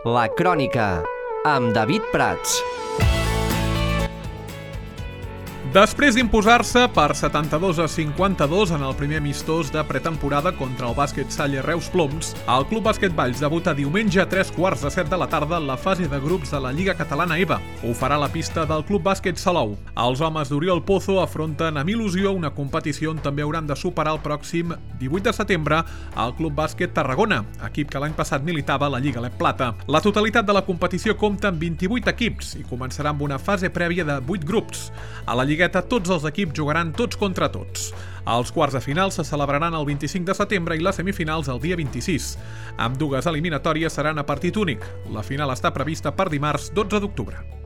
La Crònica, amb David Prats. Després d'imposar-se per 72-52 en el primer amistós de pretemporada contra el bàsquet Salle Reus Ploms, el Club Bàsquet Valls debuta diumenge a 3:15 de la tarda en la fase de grups de la Lliga Catalana EVA. Ho farà a la pista del Club Bàsquet Salou. Els homes d'Oriol Pozo afronten amb il·lusió una competició on també hauran de superar el pròxim 18 de setembre el Club Bàsquet Tarragona, equip que l'any passat militava a la Lliga LEP Plata. La totalitat de la competició compta amb 28 equips i començarà amb una fase prèvia de 8 grups. A la Lligueta tots els equips jugaran tots contra tots. Els quarts de final se celebraran el 25 de setembre i les semifinals el dia 26. Ambdues eliminatòries seran a partit únic. La final està prevista per dimarts 12 d'octubre.